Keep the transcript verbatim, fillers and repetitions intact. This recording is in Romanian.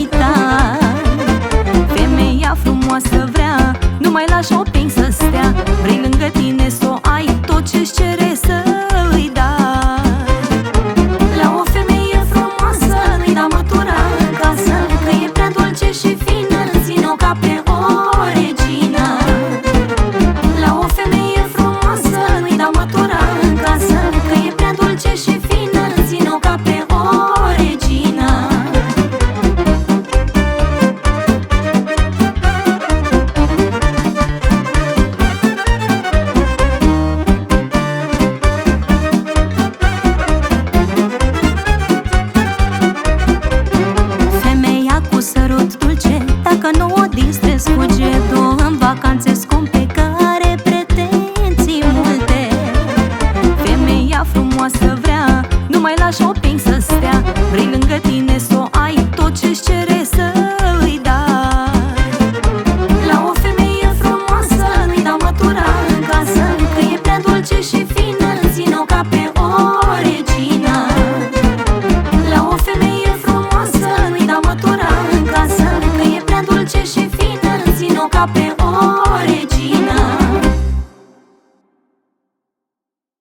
uitat. Femeia frumoasă vrea numai la shopping să stea, vrei lângă tine să o ai, tot ce-și cere să îi dai. La o femeie frumoasă nu-i da mătura în casă, că e prea dulce și fină, ține-o ca pe o regină. La o femeie frumoasă nu-i da mătura în casă, că e prea dulce și fină, ține-o ca pe o regină. Femeia cu sărut dulce, dacă nu o